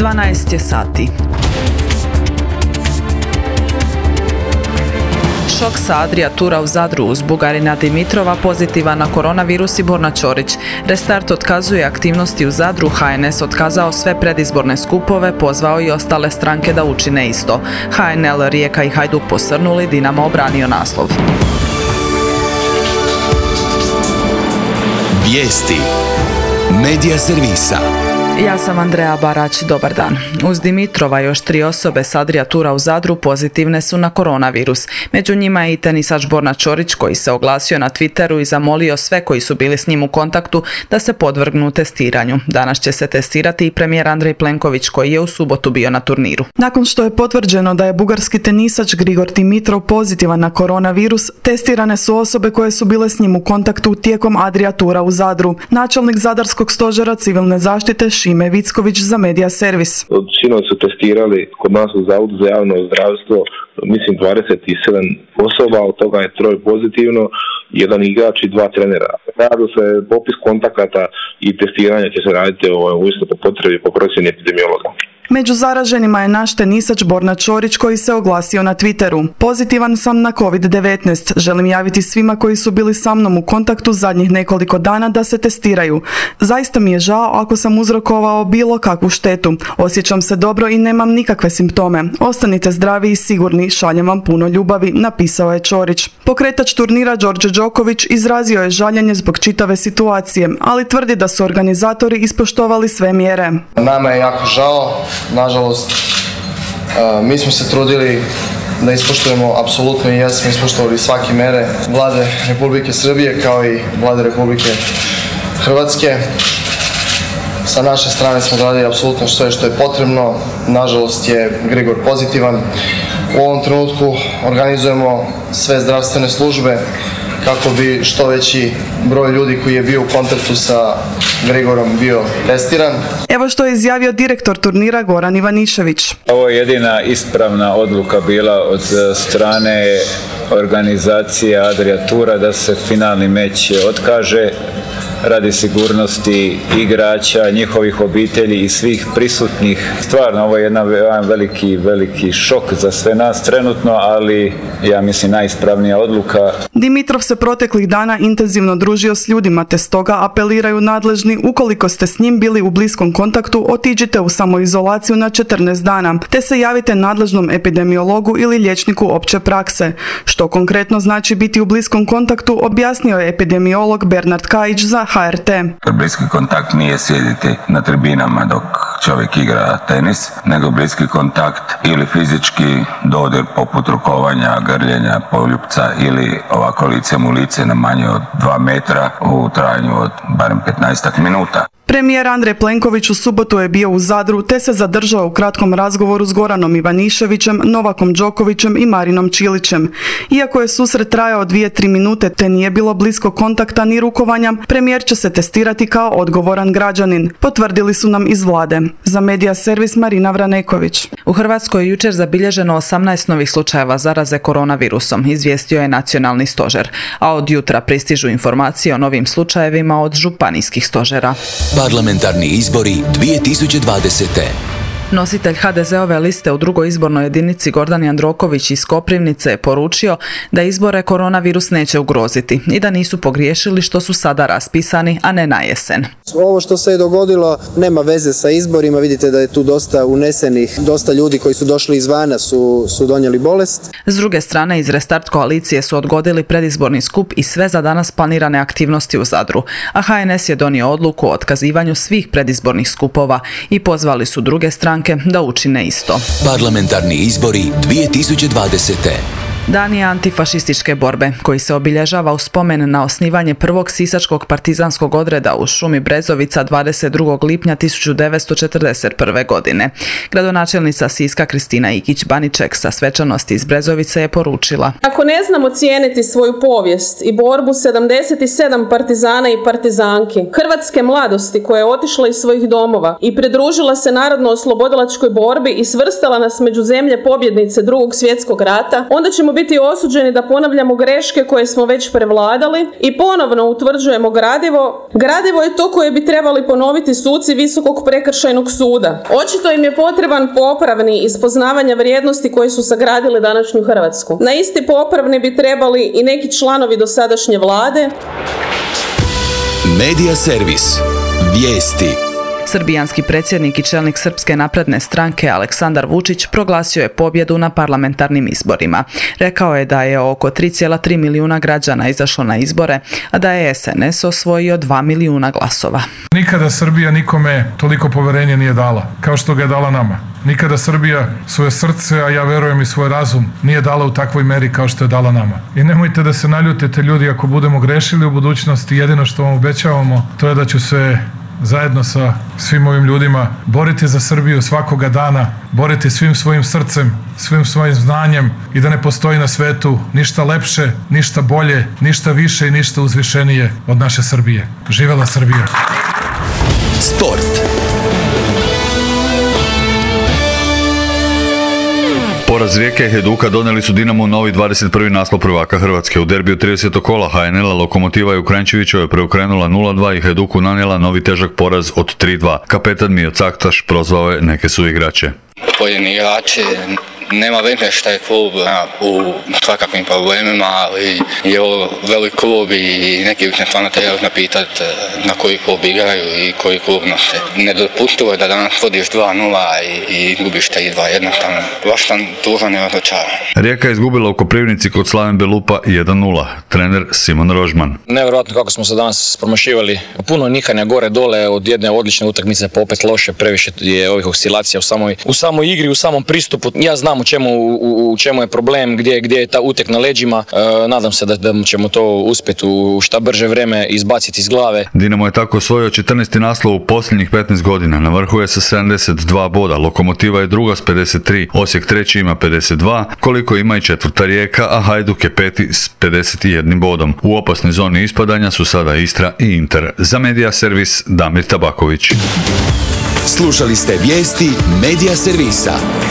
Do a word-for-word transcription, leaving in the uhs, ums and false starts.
dvanaest je sati. Šok sa Adria Tura u Zadru uz Bugarina Dimitrova pozitivan na koronavirus i Borna Ćorić. Restart otkazuje aktivnosti u Zadru, H N S otkazao sve predizborne skupove, pozvao i ostale stranke da učine isto. H N L, Rijeka i Hajduk posrnuli, Dinamo obranio naslov. Vijesti Medija servisa. Ja sam Andreja Barać, dobar dan. Uz Dimitrova još tri osobe s Adria Tura u Zadru pozitivne su na koronavirus. Među njima je i tenisač Borna Ćorić koji se oglasio na Twitteru i zamolio sve koji su bili s njim u kontaktu da se podvrgnu testiranju. Danas će se testirati i premijer Andrej Plenković koji je u subotu bio na turniru. Nakon što je potvrđeno da je bugarski tenisač Grigor Dimitrov pozitivan na koronavirus, testirane su osobe koje su bile s njim u kontaktu tijekom Adria Tura u Zadru. Načelnik Zadarskog stožera civilne zaštite Šime Vicković za Medija servis. Sinoć su testirali kod nas u Zavodu za javno zdravstvo, mislim dvadeset sedam osoba, od toga je troje pozitivno, jedan igrač i dva trenera. Rado se popis kontakata i testiranja će se raditi u isto po potrebi po procjeni epidemiologa. Među zaraženima je naš tenisač Borna Ćorić koji se oglasio na Twitteru. Pozitivan sam na kovid devetnaest. Želim javiti svima koji su bili sa mnom u kontaktu zadnjih nekoliko dana da se testiraju. Zaista mi je žao ako sam uzrokovao bilo kakvu štetu. Osjećam se dobro i nemam nikakve simptome. Ostanite zdravi i sigurni, šaljem vam puno ljubavi, napisao je Ćorić. Pokretač turnira Đorđe Đoković izrazio je žaljenje zbog čitave situacije, ali tvrdi da su organizatori ispoštovali sve mjere. Nama je jako žao. Nažalost, mi smo se trudili da ispoštujemo apsolutno i jesmo ispoštovali svake mere Vlade Republike Srbije kao i Vlade Republike Hrvatske. Sa naše strane smo radili apsolutno sve što je potrebno. Nažalost je Grigor pozitivan. U ovom trenutku organizujemo sve zdravstvene službe kako bi što veći broj ljudi koji je bio u kontaktu sa Grigorom bio testiran. Evo što je izjavio direktor turnira Goran Ivanišević. Ovo je jedina ispravna odluka bila od strane organizacije Adria Tura da se finalni meč otkaže radi sigurnosti igrača, njihovih obitelji i svih prisutnih. Stvarno, ovo je jedan veliki, veliki šok za sve nas trenutno, ali ja mislim najispravnija odluka. Dimitrov se proteklih dana intenzivno družio s ljudima, te stoga apeliraju nadležni, ukoliko ste s njim bili u bliskom kontaktu, otiđite u samoizolaciju na četrnaest dana, te se javite nadležnom epidemiologu ili liječniku opće prakse. Što konkretno znači biti u bliskom kontaktu, objasnio je epidemiolog Bernard Kajić za H R T. Bliski kontakt nije sjediti na tribinama dok čovjek igra tenis, nego bliski kontakt ili fizički dodir poput rukovanja, grljenja, poljupca ili ovako licem u lice na manje od dva metra u trajanju od barem petnaest minuta. Premijer Andrej Plenković u subotu je bio u Zadru te se zadržao u kratkom razgovoru s Goranom Ivaniševićem, Novakom Đokovićem i Marinom Čilićem. Iako je susret trajao dvije tri minute te nije bilo bliskog kontakta ni rukovanja, premijer će se testirati kao odgovoran građanin, potvrdili su nam iz vlade. Za Medija servis Marina Vraneković. U Hrvatskoj je jučer zabilježeno osamnaest novih slučajeva zaraze koronavirusom, izvijestio je nacionalni stožer, a od jutra pristižu informacije o novim slučajevima od županijskih stožera. Parlamentarni izbori dvije tisuće dvadesete. Nositelj ha de ze ove liste u drugoj izbornoj jedinici Gordan Jandroković iz Koprivnice je poručio da izbore koronavirus neće ugroziti i da nisu pogriješili što su sada raspisani, a ne na jesen. Ovo što se je dogodilo nema veze sa izborima, vidite da je tu dosta unesenih, dosta ljudi koji su došli izvana su, su donijeli bolest. S druge strane, iz Restart koalicije su odgodili predizborni skup i sve za danas planirane aktivnosti u Zadru, a ha en es je donio odluku o otkazivanju svih predizbornih skupova i pozvali su druge stranke da učine isto. Parlamentarni izbori dvije tisuće dvadesete. Dan je antifašističke borbe, koji se obilježava u spomen na osnivanje prvog sisačkog partizanskog odreda u šumi Brezovica dvadeset drugog lipnja tisuću devetsto četrdeset prve. godine. Gradonačelnica Siska Kristina Ikić-Baniček sa svečanosti iz Brezovice je poručila: Ako ne znamo cijeniti svoju povijest i borbu sedamdeset sedam partizana i partizanki, hrvatske mladosti koja je otišla iz svojih domova i pridružila se narodno-oslobodilačkoj borbi i svrstala nas među zemlje pobjednice drugog svjetskog rata, onda ćemo ćemo biti osuđeni da ponavljamo greške koje smo već prevladali i ponovno utvrđujemo gradivo. Gradivo je to koje bi trebali ponoviti suci Visokog prekršajnog suda. Očito im je potreban popravni iz poznavanja vrijednosti koje su sagradili današnju Hrvatsku. Na isti popravni bi trebali i neki članovi dosadašnje vlade. Medija servis. Vijesti. Srbijanski predsjednik i čelnik Srpske napredne stranke Aleksandar Vučić proglasio je pobjedu na parlamentarnim izborima. Rekao je da je oko tri zarez tri milijuna građana izašlo na izbore, a da je es en es osvojio dva milijuna glasova. Nikada Srbija nikome toliko poverenja nije dala, kao što ga je dala nama. Nikada Srbija svoje srce, a ja verujem i svoj razum, nije dala u takvoj meri kao što je dala nama. I nemojte da se naljutite ljudi ako budemo grešili u budućnosti, jedino što vam obećavamo to je da ću se zajedno sa svim ovim ljudima boriti za Srbiju svakoga dana, boriti svim svojim srcem, svim svojim znanjem i da ne postoji na svetu ništa lepše, ništa bolje, ništa više i ništa uzvišenije od naše Srbije. Živela Srbija! Sport. Poraz Rijeke i Hajduka donijeli su Dinamu novi dvadeset prvi naslov prvaka Hrvatske. U derbiju tridesetog kola ha en el-a Lokomotiva je u Kranjčevićevoj preokrenula nula dva i Hajduku nanijela novi težak poraz od tri dva. Kapetan Mio Caktaš prozvao je neke su igrače. Pojedini igrači, nema veze šta je klub u svakakvim problemima, ali je ovo velik klub i neki bi se stvarno trebali napitati na koji klub igraju i koji klub nose. Nedopustivo je da danas vodiš dva nula i, i izgubiš tri dva, jednostavno. Baš sam tužan i razočaran. Rijeka je izgubila u Koprivnici kod Slaven Belupa jedan nula. Trener Simon Rožman. Nevjerojatno kako smo se danas promašivali. Puno nikanja gore dole, od jedne odlične utakmice pa opet loše, previše je ovih oscilacija u samoj, u samoj igri, u samom pristupu. Ja znam u čemu, u, u čemu je problem, gdje, gdje je ta utek na leđima. E, nadam se da, da ćemo to uspjeti u šta brže vreme izbaciti iz glave. Dinamo je tako osvojio četrnaesti naslov u posljednjih petnaest godina. Na vrhu je sa sedamdeset dva boda. Lokomotiva je druga s pedeset tri, Osijek treći ima pedeset dva, koliko ima i četvrta Rijeka, a Hajduk je peti s pedeset jedan bodom. U opasnoj zoni ispadanja su sada Istra i Inter. Za Medija servis Damir Tabaković. Slušali ste vijesti Medija servisa.